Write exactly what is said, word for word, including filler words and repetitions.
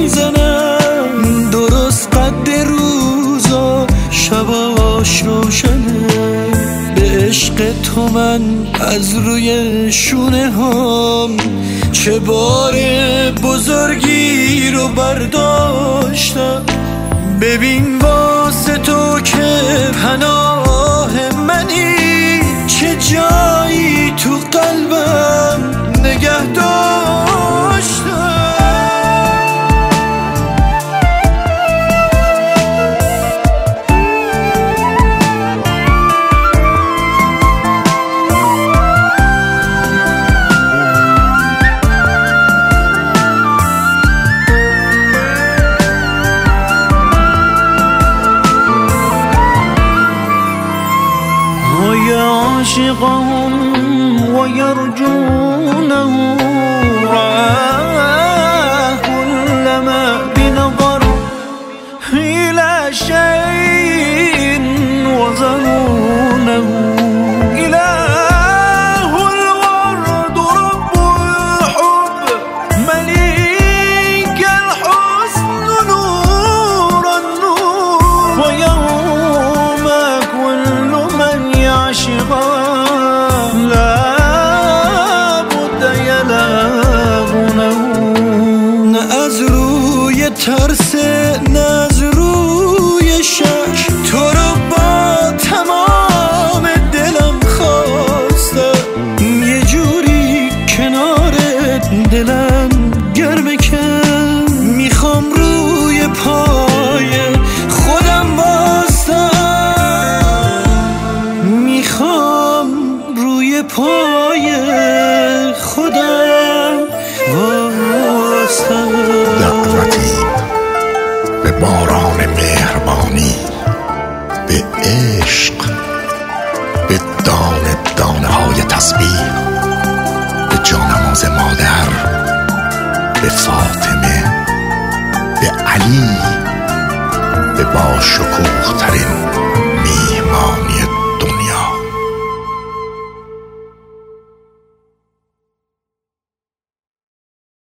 میزنم، درست قد روزا شباش روشنه. به عشق تو من از روی شونه هم چه بار بزرگی رو برداشتم. ببین واسه تو که پناه منی، چه جایی تو قلبم نگه داشتم. عاشقهم ويرجونه رآه كلما بنظر إلى شيء وظنونه. إله الورد رب الحب مليك الحسن نور النور. ويوم كل من يعشق لا بد يلاغونه. نه از روی ترس نه از روی شک، تو رو با تمام دلم خواستم. یه جوری کنارت دلم گرمه کن، میخوام روی پای خودم بستم، میخوام روی پای خودم واسم. دعوتی به باران مهربانی، به عشق، به دانه دانه های تسبیح، به جانماز مادر، به فاطمه، به علی، به با شکوه ترین